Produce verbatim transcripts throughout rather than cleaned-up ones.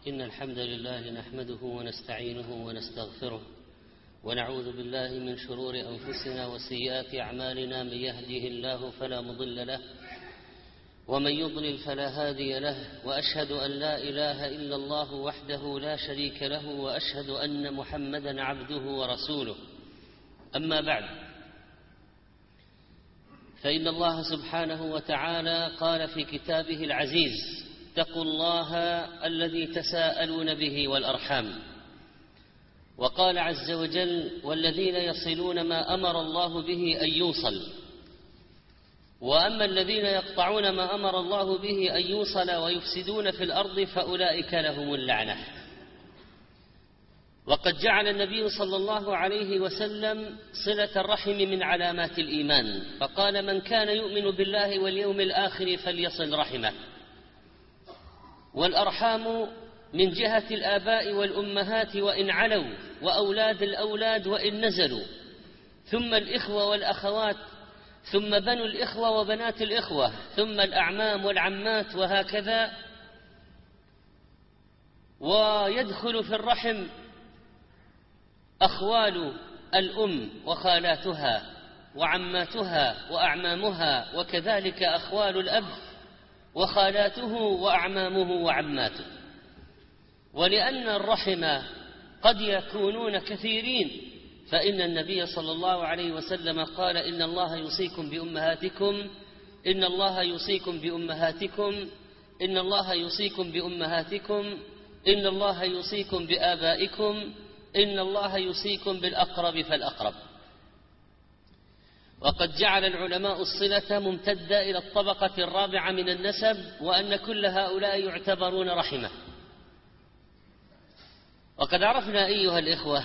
إن الحمد لله نحمده ونستعينه ونستغفره ونعوذ بالله من شرور أنفسنا وسيئات أعمالنا. من يهده الله فلا مضل له ومن يضلل فلا هادي له، وأشهد أن لا إله إلا الله وحده لا شريك له، وأشهد أن محمدا عبده ورسوله. أما بعد، فإن الله سبحانه وتعالى قال في كتابه العزيز: اتقوا الله الذي تساءلون به والأرحام. وقال عز وجل: والذين يصلون ما أمر الله به أن يوصل. وأما الذين يقطعون ما أمر الله به أن يوصل ويفسدون في الأرض فأولئك لهم اللعنة. وقد جعل النبي صلى الله عليه وسلم صلة الرحم من علامات الإيمان، فقال: من كان يؤمن بالله واليوم الآخر فليصل رحمه. والأرحام من جهة الآباء والأمهات وإن علوا، وأولاد الأولاد وإن نزلوا، ثم الإخوة والأخوات، ثم بنو الإخوة وبنات الإخوة، ثم الأعمام والعمات، وهكذا. ويدخل في الرحم أخوال الأم وخالاتها وعماتها وأعمامها، وكذلك أخوال الأب وخالاته وأعمامه وعماته. ولأن الرحم قد يكونون كثيرين، فإن النبي صلى الله عليه وسلم قال: إن الله يوصيكم بأمهاتكم إن الله يوصيكم بأمهاتكم إن الله يوصيكم بأمهاتكم إن الله يوصيكم بآبائكم إن الله يوصيكم بالأقرب فالأقرب. وقد جعل العلماء الصلة ممتدة إلى الطبقة الرابعة من النسب، وأن كل هؤلاء يعتبرون رحمة. وقد عرفنا أيها الإخوة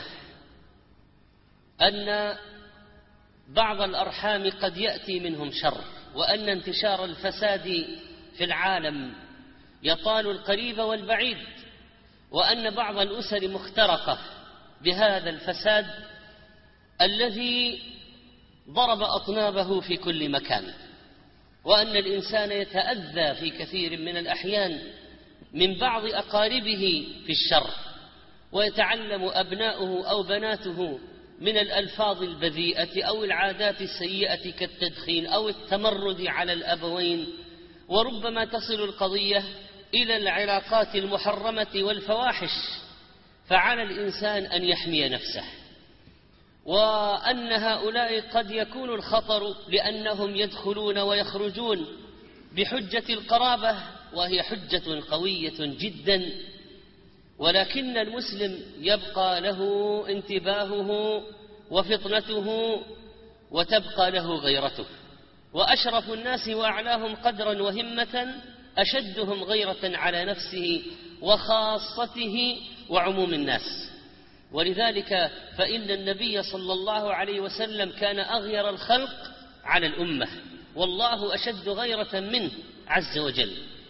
أن بعض الأرحام قد يأتي منهم شر، وأن انتشار الفساد في العالم يطال القريب والبعيد، وأن بعض الأسر مخترقة بهذا الفساد الذي ضرب أطنابه في كل مكان، وأن الإنسان يتأذى في كثير من الأحيان من بعض أقاربه في الشر، ويتعلم أبناؤه أو بناته من الألفاظ البذيئة أو العادات السيئة كالتدخين أو التمرد على الأبوين، وربما تصل القضية إلى العلاقات المحرمة والفواحش. فعلى الإنسان أن يحمي نفسه، وأن هؤلاء قد يكون الخطر لأنهم يدخلون ويخرجون بحجة القرابة، وهي حجة قوية جدا، ولكن المسلم يبقى له انتباهه وفطنته، وتبقى له غيرته. وأشرف الناس وأعلاهم قدرا وهمة أشدهم غيرة على نفسه وخاصته وعموم الناس. ولذلك فإن النبي صلى الله عليه وسلم كان أغير الخلق على الأمة، والله أشد غيرة منه عز وجل.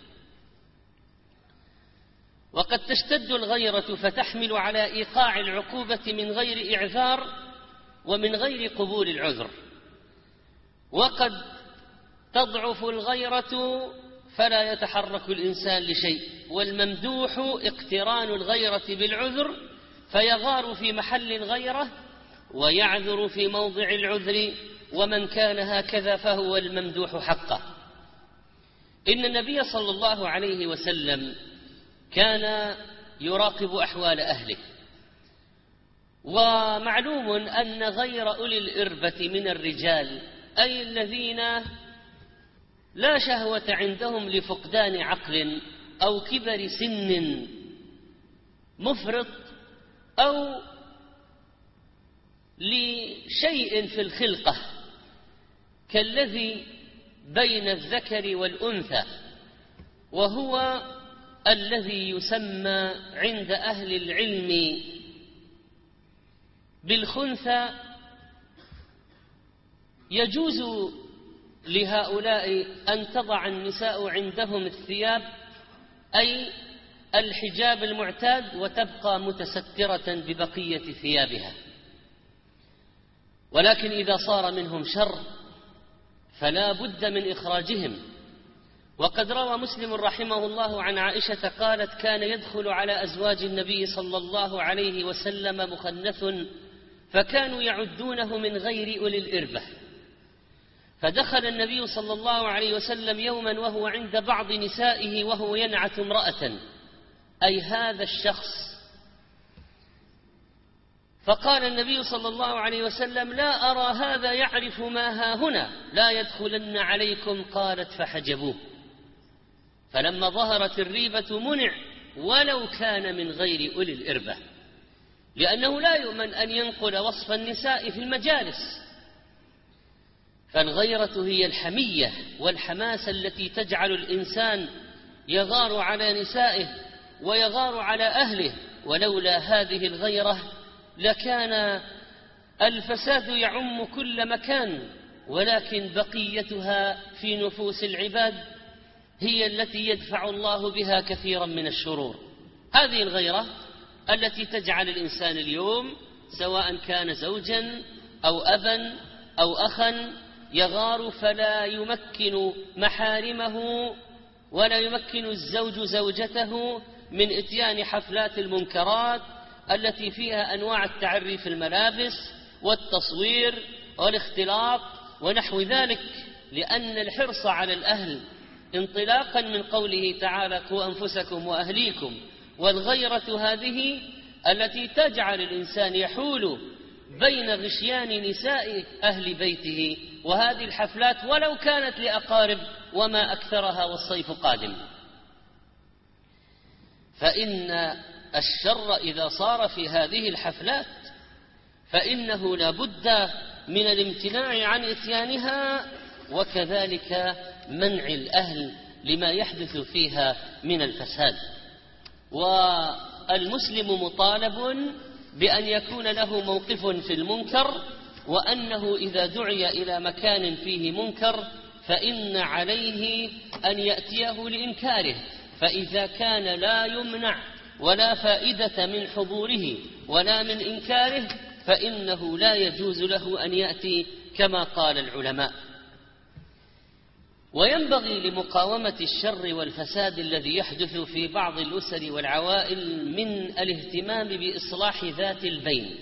وقد تشتد الغيرة فتحمل على إيقاع العقوبة من غير إعذار ومن غير قبول العذر، وقد تضعف الغيرة فلا يتحرك الإنسان لشيء. والممدوح اقتران الغيرة بالعذر، فيغار في محل الغيرة ويعذر في موضع العذر، ومن كان هكذا فهو الممدوح حقه. إن النبي صلى الله عليه وسلم كان يراقب أحوال أهله، ومعلوم أن غير أولي الإربة من الرجال، أي الذين لا شهوة عندهم لفقدان عقل أو كبر سن مفرط أو لشيء في الخلقة كالذي بين الذكر والأنثى، وهو الذي يسمى عند أهل العلم بالخنثى. يجوز لهؤلاء أن تضع النساء عندهم الثياب، أي الحجاب المعتاد، وتبقى متسترة ببقية ثيابها. ولكن إذا صار منهم شر فلا بد من إخراجهم، وقد روى مسلم رحمه الله عن عائشة قالت: كان يدخل على أزواج النبي صلى الله عليه وسلم مخنث فكانوا يعدونه من غير أولي الإربة، فدخل النبي صلى الله عليه وسلم يوما وهو عند بعض نسائه وهو ينعت امرأة، أي هذا الشخص، فقال النبي صلى الله عليه وسلم: لا أرى هذا يعرف ما ها هنا، لا يدخلن عليكم. قالت: فحجبوه، فلما ظهرت الريبة منع ولو كان من غير أولي الإربة، لأنه لا يؤمن أن ينقل وصف النساء في المجالس. فالغيرة هي الحمية والحماسة التي تجعل الإنسان يغار على نسائه ويغار على أهله، ولولا هذه الغيرة لكان الفساد يعم كل مكان، ولكن بقيتها في نفوس العباد هي التي يدفع الله بها كثيرا من الشرور. هذه الغيرة التي تجعل الإنسان اليوم سواء كان زوجا أو أبا أو أخا يغار فلا يمكن محارمه ولا يمكن الزوج زوجته من إتيان حفلات المنكرات التي فيها أنواع التعري في الملابس والتصوير والاختلاط ونحو ذلك، لأن الحرص على الأهل انطلاقا من قوله تعالى: قوا أنفسكم وأهليكم، والغيرة هذه التي تجعل الإنسان يحول بين غشيان نساء أهل بيته وهذه الحفلات ولو كانت لأقارب، وما أكثرها والصيف قادم. فإن الشر إذا صار في هذه الحفلات فإنه لا بد من الامتناع عن إتيانها، وكذلك منع الأهل لما يحدث فيها من الفساد. والمسلم مطالب بأن يكون له موقف في المنكر، وأنه إذا دعي إلى مكان فيه منكر فإن عليه أن يأتيه لإنكاره، فإذا كان لا يمنع ولا فائدة من حضوره ولا من إنكاره فإنه لا يجوز له أن يأتي كما قال العلماء. وينبغي لمقاومة الشر والفساد الذي يحدث في بعض الأسر والعوائل من الاهتمام بإصلاح ذات البين،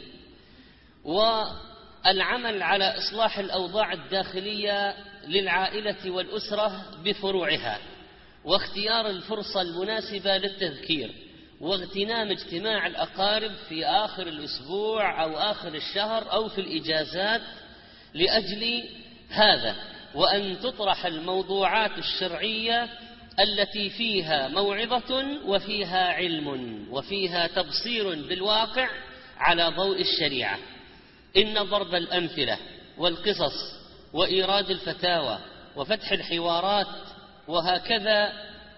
والعمل على إصلاح الأوضاع الداخلية للعائلة والأسرة بفروعها، واختيار الفرصة المناسبة للتذكير، واغتنام اجتماع الأقارب في آخر الأسبوع أو آخر الشهر أو في الإجازات لأجل هذا، وأن تطرح الموضوعات الشرعية التي فيها موعظة وفيها علم وفيها تبصير بالواقع على ضوء الشريعة. إن ضرب الأمثلة والقصص وإيراد الفتاوى وفتح الحوارات وهكذا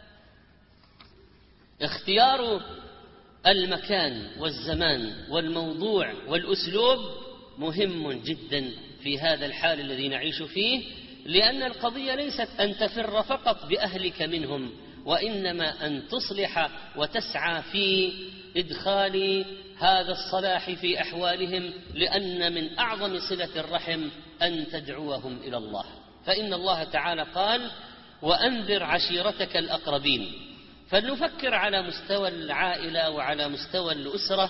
اختيار المكان والزمان والموضوع والأسلوب مهم جدا في هذا الحال الذي نعيش فيه، لأن القضية ليست أن تفر فقط بأهلك منهم، وإنما أن تصلح وتسعى في إدخال هذا الصلاح في أحوالهم، لأن من أعظم صلة الرحم أن تدعوهم إلى الله. فإن الله تعالى قال: وأنذر عشيرتك الأقربين. فلنفكر على مستوى العائلة وعلى مستوى الأسرة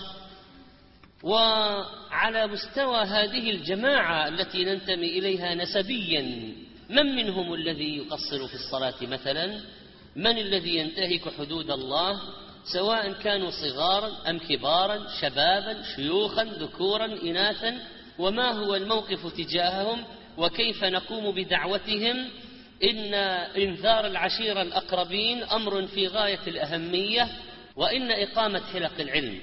وعلى مستوى هذه الجماعة التي ننتمي إليها نسبيا. من منهم الذي يقصر في الصلاة مثلا؟ من الذي ينتهك حدود الله، سواء كانوا صغارا أم كبارا، شبابا شيوخا ذكورا إناثا؟ وما هو الموقف تجاههم وكيف نقوم بدعوتهم؟ إن إنذار العشيرة الأقربين أمر في غاية الأهمية، وإن إقامة حلق العلم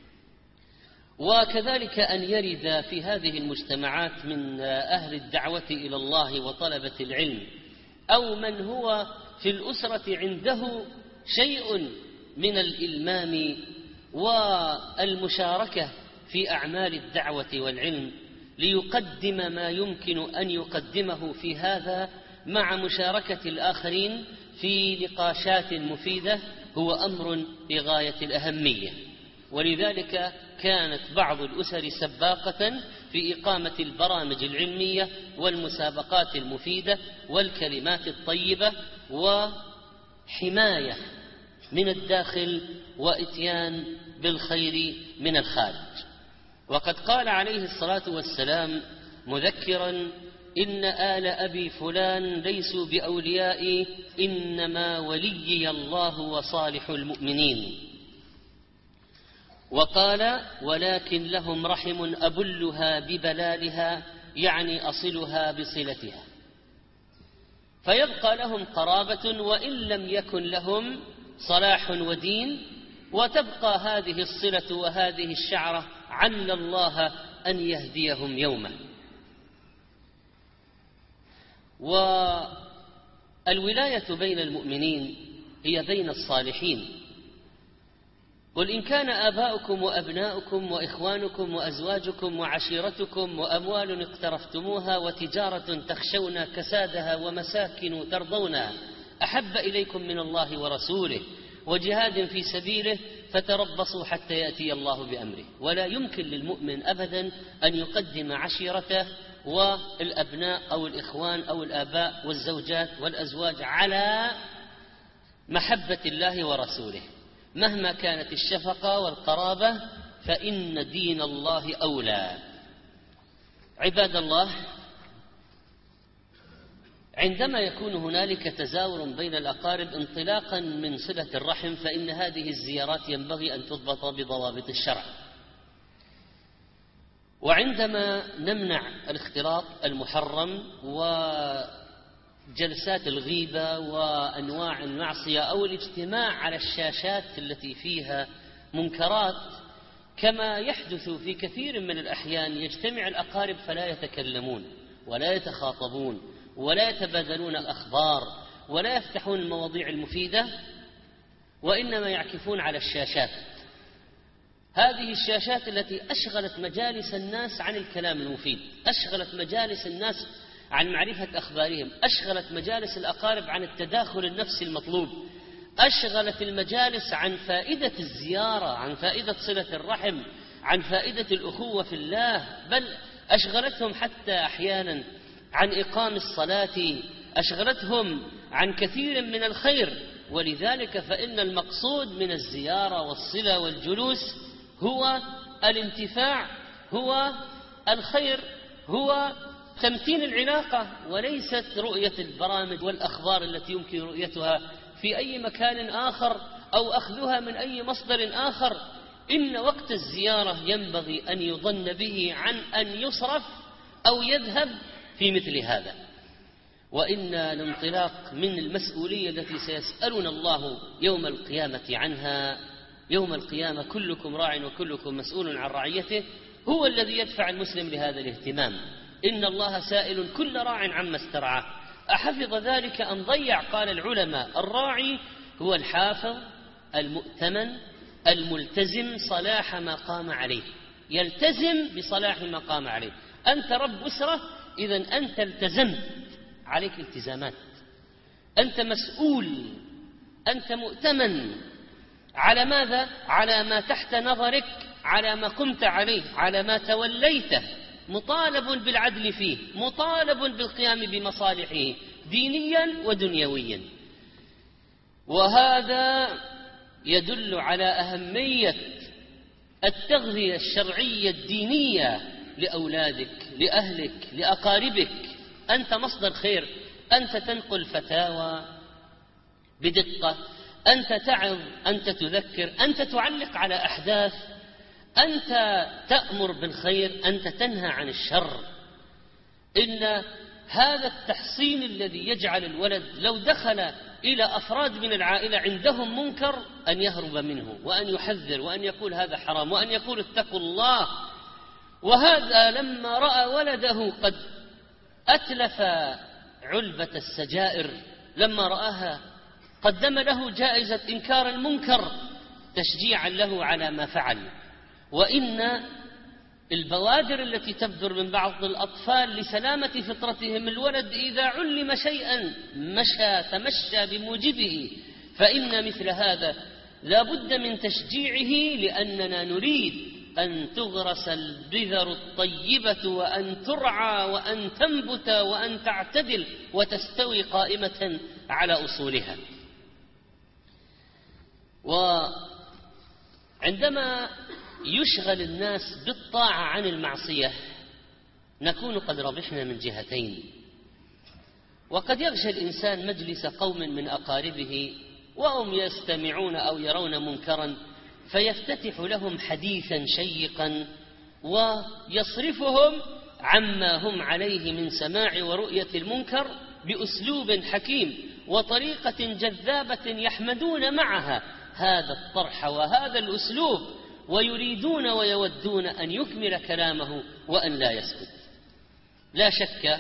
وكذلك أن يرد في هذه المجتمعات من أهل الدعوة إلى الله وطلبة العلم أو من هو في الأسرة عنده شيء من الإلمام والمشاركة في أعمال الدعوة والعلم، ليقدم ما يمكن أن يقدمه في هذا مع مشاركة الآخرين في نقاشات مفيدة، هو أمر في غاية الأهمية. ولذلك كانت بعض الأسر سباقة في إقامة البرامج العلمية والمسابقات المفيدة والكلمات الطيبة حماية من الداخل وإتيان بالخير من الخارج. وقد قال عليه الصلاة والسلام مذكرا: إن آل أبي فلان ليسوا بأوليائي، إنما وليي الله وصالح المؤمنين. وقال: ولكن لهم رحم أبلها ببلالها، يعني أصلها بصلتها، فيبقى لهم قرابة وإن لم يكن لهم صلاح ودين، وتبقى هذه الصلة وهذه الشعرة، عل الله أن يهديهم يوما. والولاية بين المؤمنين هي بين الصالحين. قل إن كان آباؤكم وأبناؤكم وإخوانكم وأزواجكم وعشيرتكم وأموال اقترفتموها وتجارة تخشون كسادها ومساكن ترضونها أحب إليكم من الله ورسوله وجهاد في سبيله فتربصوا حتى يأتي الله بأمره. ولا يمكن للمؤمن أبدا أن يقدم عشيرته والأبناء أو الإخوان أو الآباء والزوجات والأزواج على محبة الله ورسوله، مهما كانت الشفقة والقرابة، فإن دين الله أولى. عباد الله، عندما يكون هنالك تزاور بين الأقارب انطلاقا من صلة الرحم، فإن هذه الزيارات ينبغي أن تضبط بضوابط الشرع. وعندما نمنع الاختلاط المحرم وجلسات الغيبة وأنواع المعصية أو الاجتماع على الشاشات التي فيها منكرات، كما يحدث في كثير من الأحيان، يجتمع الأقارب فلا يتكلمون ولا يتخاطبون ولا يتبادلون الأخبار ولا يفتحون المواضيع المفيدة، وإنما يعكفون على الشاشات. هذه الشاشات التي أشغلت مجالس الناس عن الكلام المفيد، أشغلت مجالس الناس عن معرفة أخبارهم، أشغلت مجالس الأقارب عن التداخل النفسي المطلوب، أشغلت المجالس عن فائدة الزيارة، عن فائدة صلة الرحم، عن فائدة الأخوة في الله، بل أشغلتهم حتى أحيانا عن إقام الصلاة، أشغلتهم عن كثير من الخير. ولذلك فإن المقصود من الزيارة والصلة والجلوس هو الانتفاع، هو الخير، هو تمتين العلاقة، وليست رؤية البرامج والأخبار التي يمكن رؤيتها في أي مكان آخر أو أخذها من أي مصدر آخر. إن وقت الزيارة ينبغي أن يظن به عن أن يصرف أو يذهب في مثل هذا. وإن الانطلاق من المسؤولية التي سيسألنا الله يوم القيامة عنها، يوم القيامة كلكم راع وكلكم مسؤول عن رعيته، هو الذي يدفع المسلم لهذا الاهتمام. إن الله سائل كل راع عما استرعاه أحفظ ذلك أم ضيع. قال العلماء: الراعي هو الحافظ المؤتمن الملتزم صلاح ما قام عليه، يلتزم بصلاح ما قام عليه. أنت رب أسرة، إذن أنت التزمت، عليك التزامات، أنت مسؤول، أنت مؤتمن على ماذا؟ على ما تحت نظرك، على ما قمت عليه، على ما توليته، مطالب بالعدل فيه، مطالب بالقيام بمصالحه دينيا ودنيويا. وهذا يدل على أهمية التغذية الشرعية الدينية لأولادك، لأهلك، لأقاربك. أنت مصدر خير، أنت تنقل فتاوى بدقة، أنت تعظ، أنت تذكر، أنت تعلق على أحداث، أنت تأمر بالخير، أنت تنهى عن الشر. إن هذا التحصين الذي يجعل الولد لو دخل إلى أفراد من العائلة عندهم منكر أن يهرب منه وأن يحذر وأن يقول هذا حرام وأن يقول اتقوا الله. وهذا لما رأى ولده قد أتلف علبة السجائر، لما رآها قدم له جائزة إنكار المنكر تشجيعا له على ما فعل. وإن البوادر التي تبدر من بعض الأطفال لسلامة فطرتهم، الولد إذا علم شيئا مشى تمشى بموجبه، فإن مثل هذا لا بد من تشجيعه، لأننا نريد أن تغرس البذر الطيبة وأن ترعى وأن تنبت وأن تعتدل وتستوي قائمة على أصولها. وعندما يشغل الناس بالطاعة عن المعصية نكون قد ربحنا من جهتين. وقد يغشى الإنسان مجلس قوم من أقاربه وهم يستمعون أو يرون منكرا فيفتتح لهم حديثا شيقا ويصرفهم عما هم عليه من سماع ورؤية المنكر بأسلوب حكيم وطريقة جذابة يحمدون معها هذا الطرح وهذا الأسلوب، ويريدون ويودون أن يكمل كلامه وأن لا يسكت. لا شك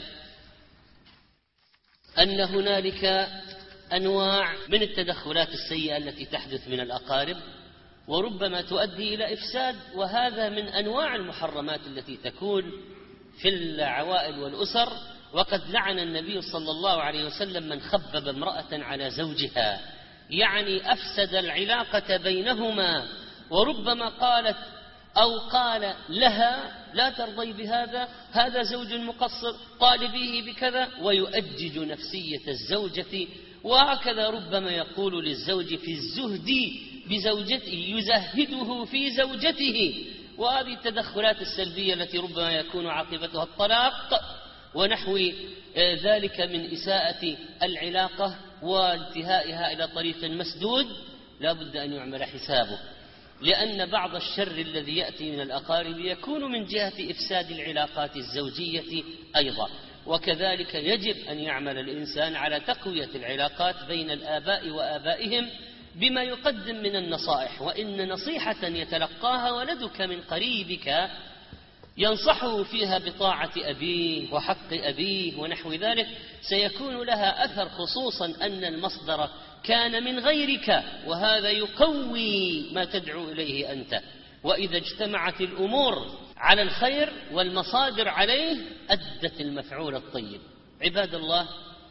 أن هنالك أنواع من التدخلات السيئة التي تحدث من الأقارب وربما تؤدي إلى إفساد، وهذا من أنواع المحرمات التي تكون في العوائل والأسر. وقد لعن النبي صلى الله عليه وسلم من خبب امرأة على زوجها، يعني أفسد العلاقة بينهما، وربما قالت أو قال لها لا ترضي بهذا، هذا زوج مقصر طالبيه بكذا، ويؤجج نفسية الزوجة. وهكذا ربما يقول للزوج في الزهد بزوجته، يزهده في زوجته. وهذه التدخلات السلبية التي ربما يكون عاقبتها الطلاق ونحو ذلك من إساءة العلاقة وانتهائها إلى طريق مسدود، لا بد أن يعمل حسابه، لأن بعض الشر الذي يأتي من الأقارب يكون من جهة إفساد العلاقات الزوجية أيضا. وكذلك يجب أن يعمل الإنسان على تقوية العلاقات بين الآباء وآبائهم بما يقدم من النصائح. وإن نصيحة يتلقاها ولدك من قريبك ينصحه فيها بطاعة أبيه وحق أبيه ونحو ذلك سيكون لها أثر، خصوصا أن المصدر كان من غيرك، وهذا يقوي ما تدعو إليه أنت. وإذا اجتمعت الأمور على الخير والمصادر عليه أدت المفعول الطيب. عباد الله،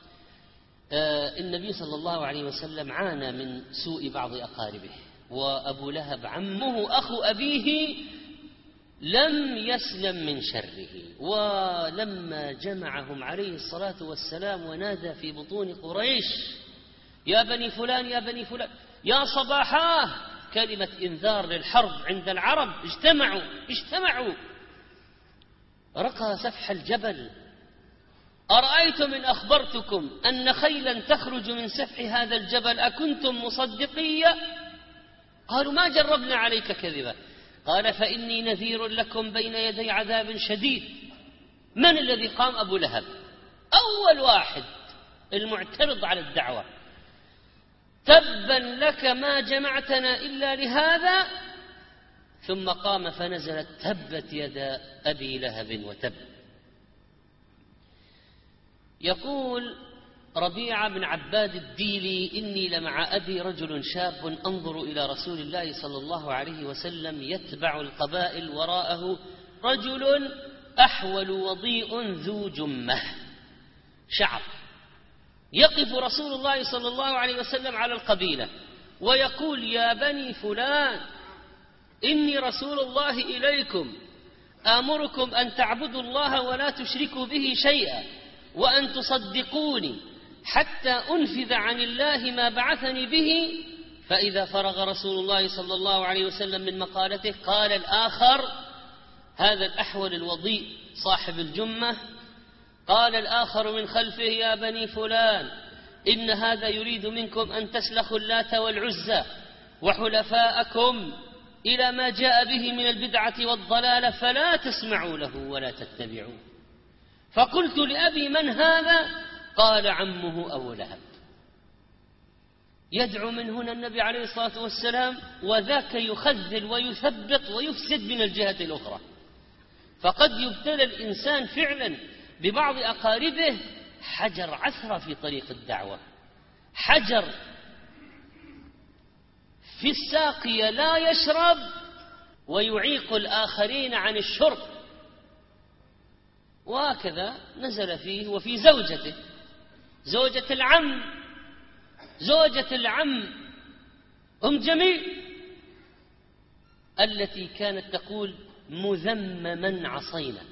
آه النبي صلى الله عليه وسلم عانى من سوء بعض أقاربه، وأبو لهب عمه أخو أبيه لم يسلم من شره. ولما جمعهم عليه الصلاة والسلام ونادى في بطون قريش يا بني فلان يا بني فلان يا صباحاه، كلمة إنذار للحرب عند العرب، اجتمعوا اجتمعوا رقى سفح الجبل. أرأيتم إن أخبرتكم أن خيلا تخرج من سفح هذا الجبل أكنتم مصدقية؟ قالوا ما جربنا عليك كذبا. قال فإني نذير لكم بين يدي عذاب شديد. من الذي قام؟ أبو لهب، أول واحد المعترض على الدعوة. تبا لك ما جمعتنا إلا لهذا. ثم قام فنزلت تبت يدا أبي لهب وتب. يقول ربيعة بن عباد الديلي إني لمع أبي رجل شاب أنظر إلى رسول الله صلى الله عليه وسلم يتبع القبائل وراءه رجل أحول وضيء ذو جمة شعر. يقف رسول الله صلى الله عليه وسلم على القبيلة ويقول يا بني فلان إني رسول الله إليكم آمركم أن تعبدوا الله ولا تشركوا به شيئا وأن تصدقوني حتى أنفذ عن الله ما بعثني به. فإذا فرغ رسول الله صلى الله عليه وسلم من مقالته قال الآخر، هذا الأحول الوضيء صاحب الجمة، قال الآخر من خلفه يا بني فلان إن هذا يريد منكم أن تسلخوا اللات والعزى وحلفاءكم إلى ما جاء به من البدعة والضلالة فلا تسمعوا له ولا تتبعوا. فقلت لأبي من هذا؟ قال عمه أبو لهب. يدعو من هنا النبي عليه الصلاة والسلام، وذاك يخذل ويثبط ويفسد من الجهة الأخرى. فقد يبتلى الإنسان فعلا ببعض أقاربه حجر عثرة في طريق الدعوة، حجر في الساقية لا يشرب ويعيق الآخرين عن الشرب. وهكذا نزل فيه وفي زوجته، زوجة العم، زوجة العم أم جميل التي كانت تقول مذمما عصينا،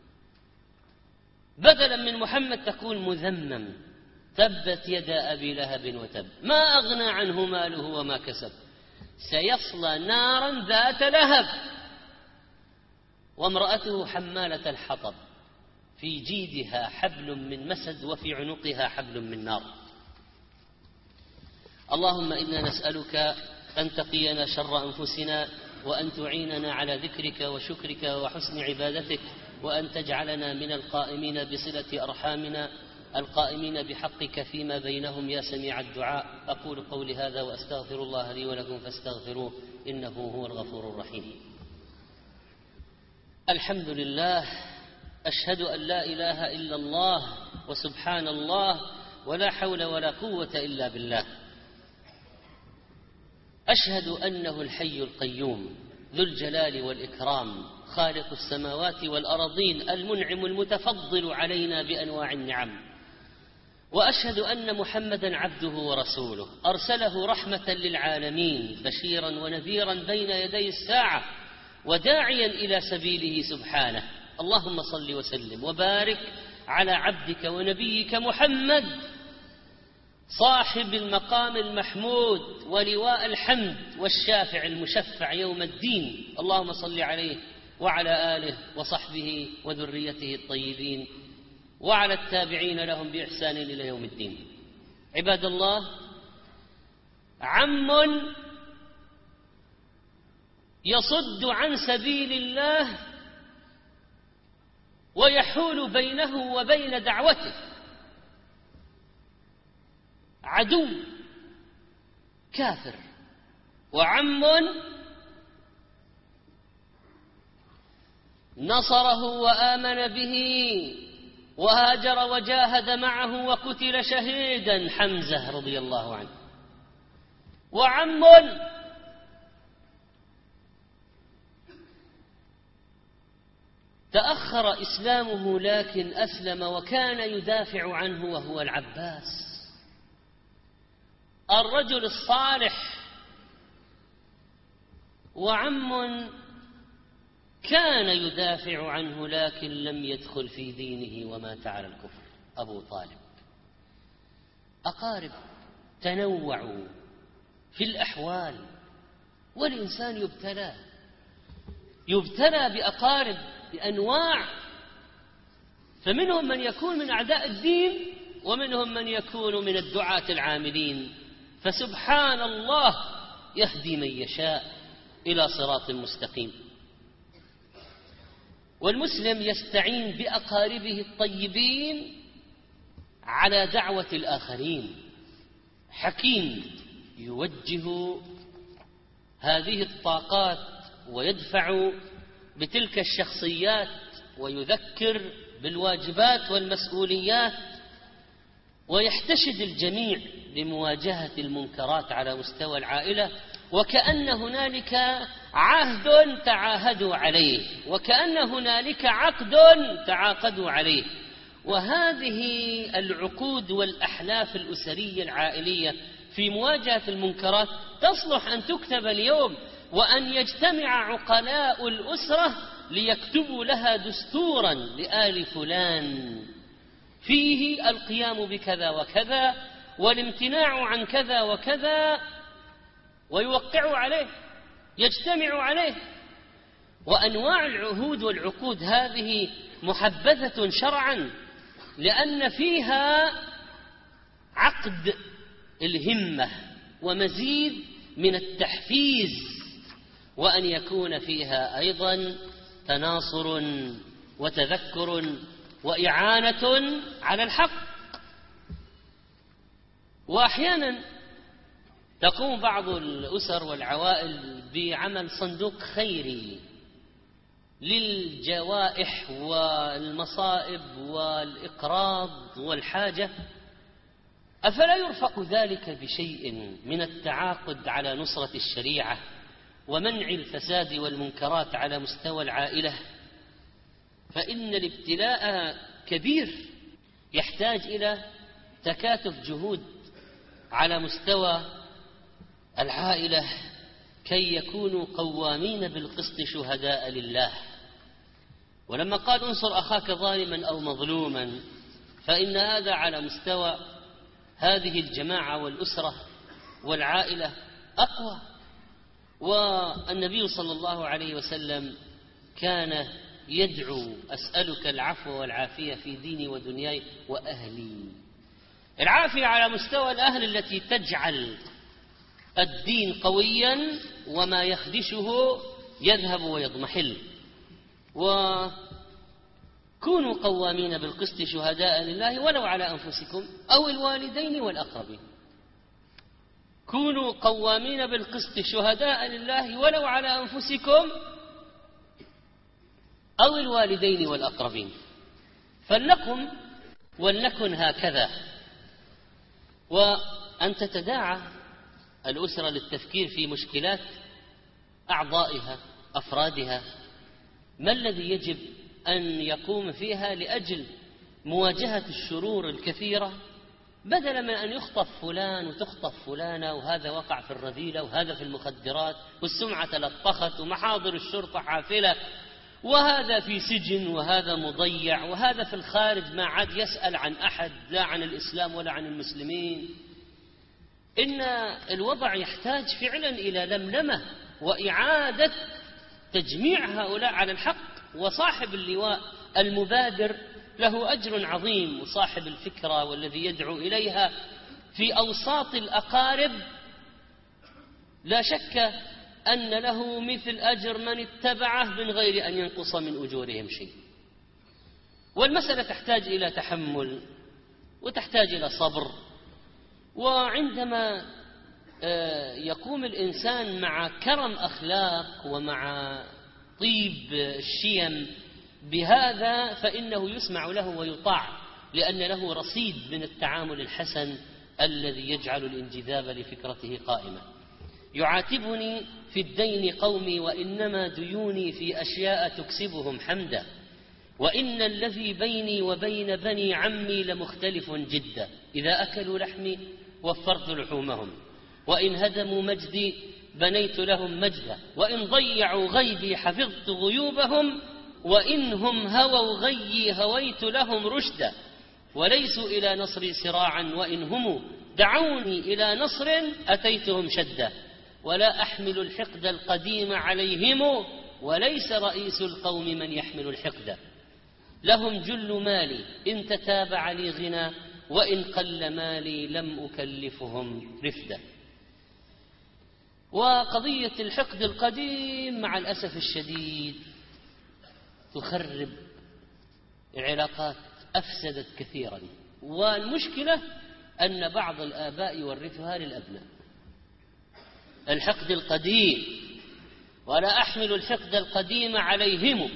بدلا من محمد تقول مذمم. تبت يدا أبي لهب وتب ما أغنى عنه ماله وما كسب سيصلى نارا ذات لهب وامرأته حمالة الحطب في جيدها حبل من مسد وفي عنقها حبل من نار. اللهم إنا نسألك أن تقينا شر أنفسنا، وأن تعيننا على ذكرك وشكرك وحسن عبادتك، وأن تجعلنا من القائمين بصلة أرحامنا القائمين بحقك فيما بينهم يا سميع الدعاء. أقول قولي هذا وأستغفر الله لي ولكم فاستغفروه إنه هو الغفور الرحيم. الحمد لله، أشهد أن لا إله إلا الله وسبحان الله ولا حول ولا قوة إلا بالله. أشهد أنه الحي القيوم ذو الجلال والإكرام خالق السماوات والأرضين المنعم المتفضل علينا بأنواع النعم. وأشهد أن محمدا عبده ورسوله أرسله رحمة للعالمين بشيرا ونذيرا بين يدي الساعة وداعيا إلى سبيله سبحانه. اللهم صل وسلم وبارك على عبدك ونبيك محمد صاحب المقام المحمود ولواء الحمد والشافع المشفع يوم الدين. اللهم صل عليه وعلى آله وصحبه وذريته الطيبين وعلى التابعين لهم بإحسان إلى يوم الدين. عباد الله، عم يصد عن سبيل الله ويحول بينه وبين دعوته، عدو كافر، وعم نصره وآمن به وهاجر وجاهد معه وقتل شهيدا، حمزة رضي الله عنه. وعم تأخر إسلامه لكن أسلم وكان يدافع عنه وهو العباس الرجل الصالح. وعم كان يدافع عنه لكن لم يدخل في دينه ومات على الكفر، أبو طالب. أقارب تنوعوا في الأحوال، والإنسان يبتلى يبتلى بأقارب بأنواع، فمنهم من يكون من أعداء الدين ومنهم من يكون من الدعاة العاملين، فسبحان الله يهدي من يشاء إلى صراط مستقيم. والمسلم يستعين بأقاربه الطيبين على دعوة الآخرين، حكيم يوجه هذه الطاقات ويدفع بتلك الشخصيات ويذكر بالواجبات والمسؤوليات، ويحتشد الجميع لمواجهة المنكرات على مستوى العائلة، وكأن هنالك عهد تعاهدوا عليه، وكأن هنالك عقد تعاقدوا عليه. وهذه العقود والأحلاف الأسرية العائلية في مواجهة المنكرات تصلح أن تكتب اليوم، وأن يجتمع عقلاء الأسرة ليكتبوا لها دستورا لآل فلان فيه القيام بكذا وكذا والامتناع عن كذا وكذا، ويوقعوا عليه، يجتمعوا عليه. وأنواع العهود والعقود هذه محبذة شرعا، لأن فيها عقد الهمة ومزيد من التحفيز، وأن يكون فيها أيضا تناصر وتذكر وإعانة على الحق. وأحيانا تقوم بعض الأسر والعوائل بعمل صندوق خيري للجوائح والمصائب والإقراض والحاجة، أفلا يرفق ذلك بشيء من التعاقد على نصرة الشريعة ومنع الفساد والمنكرات على مستوى العائلة؟ فإن الابتلاء كبير يحتاج إلى تكاتف جهود على مستوى العائلة كي يكونوا قوامين بالقسط شهداء لله. ولما قال انصر أخاك ظالما أو مظلوما، فإن هذا على مستوى هذه الجماعة والأسرة والعائلة أقوى، والنبي صلى الله عليه وسلم كان يدعو: أسألك العفو والعافية في ديني ودنياي وأهلي. العافية على مستوى الأهل التي تجعل الدين قويا وما يخدشه يذهب ويضمحل. وكونوا قوامين بالقسط شهداء لله ولو على أنفسكم أو الوالدين والأقربين. كونوا قوامين بالقسط شهداء لله ولو على أنفسكم أو الوالدين والأقربين. فلنقم ولنكن هكذا. وأن تتداعى الأسرة للتفكير في مشكلات أعضائها أفرادها، ما الذي يجب أن يقوم فيها لأجل مواجهة الشرور الكثيرة، بدلا من أن يخطف فلان وتخطف فلانة، وهذا وقع في الرذيلة وهذا في المخدرات والسمعة تلطخت ومحاضر الشرطة حافلة، وهذا في سجن وهذا مضيع وهذا في الخارج ما عاد يسأل عن أحد، لا عن الإسلام ولا عن المسلمين. إن الوضع يحتاج فعلا إلى لملمة وإعادة تجميع هؤلاء على الحق. وصاحب اللواء المبادر له أجر عظيم، وصاحب الفكرة والذي يدعو إليها في أوساط الأقارب لا شك أن له مثل أجر من اتبعه من غير أن ينقص من أجورهم شيء. والمسألة تحتاج إلى تحمل وتحتاج إلى صبر. وعندما يقوم الإنسان مع كرم أخلاق ومع طيب الشيم بهذا فإنه يسمع له ويطاع، لأن له رصيد من التعامل الحسن الذي يجعل الانجذاب لفكرته قائمة. يعاتبني في الدين قومي وإنما ديوني في أشياء تكسبهم حمدا، وإن الذي بيني وبين بني عمي لمختلف جدا، إذا أكلوا لحمي وفرت لحومهم، وإن هدموا مجدي بنيت لهم مجدا، وإن ضيعوا غيبي حفظت غيوبهم، وإن هم هووا غيي هويت لهم رشدا، وليسوا إلى نصري سراعا، وإن هم دعوني إلى نصر أتيتهم شدا، ولا أحمل الحقد القديم عليهم، وليس رئيس القوم من يحمل الحقد، لهم جل مالي إن تتابع لي غنى، وإن قل مالي لم أكلفهم رفدا. وقضية الحقد القديم مع الأسف الشديد تخرب العلاقات، أفسدت كثيرا. والمشكلة أن بعض الآباء يورثها للأبناء، الحقد القديم، ولا أحمل الحقد القديم عليهم،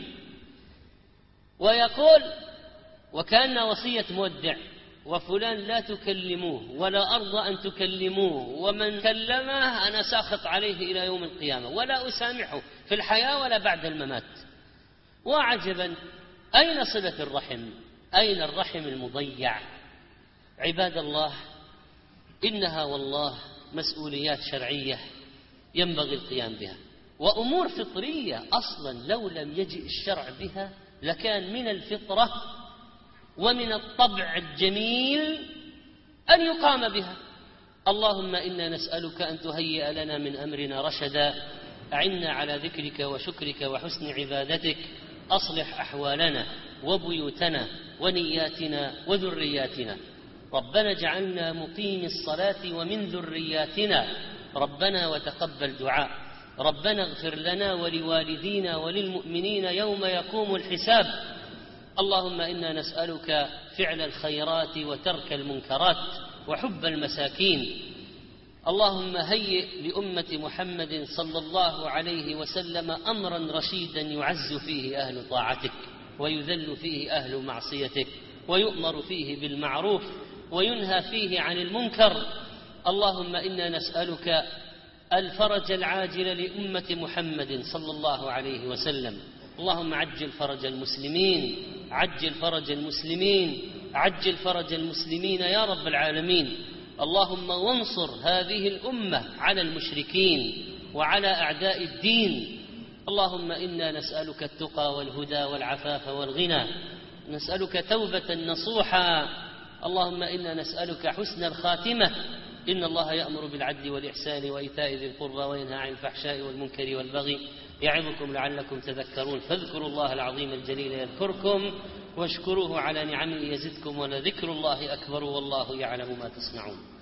ويقول وكأن وصية مودع: وفلان لا تكلموه ولا أرضى أن تكلموه، ومن كلمه أنا ساخط عليه إلى يوم القيامة ولا أسامحه في الحياة ولا بعد الممات. وعجبا، أين صلة الرحم؟ أين الرحم المضيع؟ عباد الله، إنها والله مسؤوليات شرعية ينبغي القيام بها، وأمور فطرية أصلا لو لم يجئ الشرع بها لكان من الفطرة ومن الطبع الجميل أن يقام بها. اللهم إنا نسألك أن تهيئ لنا من أمرنا رشدا، أعنا على ذكرك وشكرك وحسن عبادتك، أصلح أحوالنا وبيوتنا ونياتنا وذرياتنا. ربنا اجعلنا مقيم الصلاة ومن ذرياتنا، ربنا وتقبل دعاء. ربنا اغفر لنا ولوالدينا وللمؤمنين يوم يقوم الحساب. اللهم إنا نسألك فعل الخيرات وترك المنكرات وحب المساكين. اللهم هيئ لأمة محمد صلى الله عليه وسلم أمرا رشيدا يعز فيه أهل طاعتك ويذل فيه أهل معصيتك، ويؤمر فيه بالمعروف وينهى فيه عن المنكر. اللهم إنا نسألك الفرج العاجل لأمة محمد صلى الله عليه وسلم. اللهم عجل فرج المسلمين، عجل فرج المسلمين، عجل فرج المسلمين يا رب العالمين. اللهم وانصر هذه الأمة على المشركين وعلى أعداء الدين. اللهم إنا نسألك التقى والهدى والعفاف والغنى، نسألك توبة نصوحا. اللهم إنا نسألك حسن الخاتمة، إن الله يأمر بالعدل والإحسان وإيتاء ذي القربى وينهى عن الفحشاء والمنكر والبغي يعظكم لعلكم تذكرون فاذكروا الله العظيم الجليل يذكركم واشكروه على نعمه يزدكم ولذكر الله أكبر والله يعلم ما تصنعون.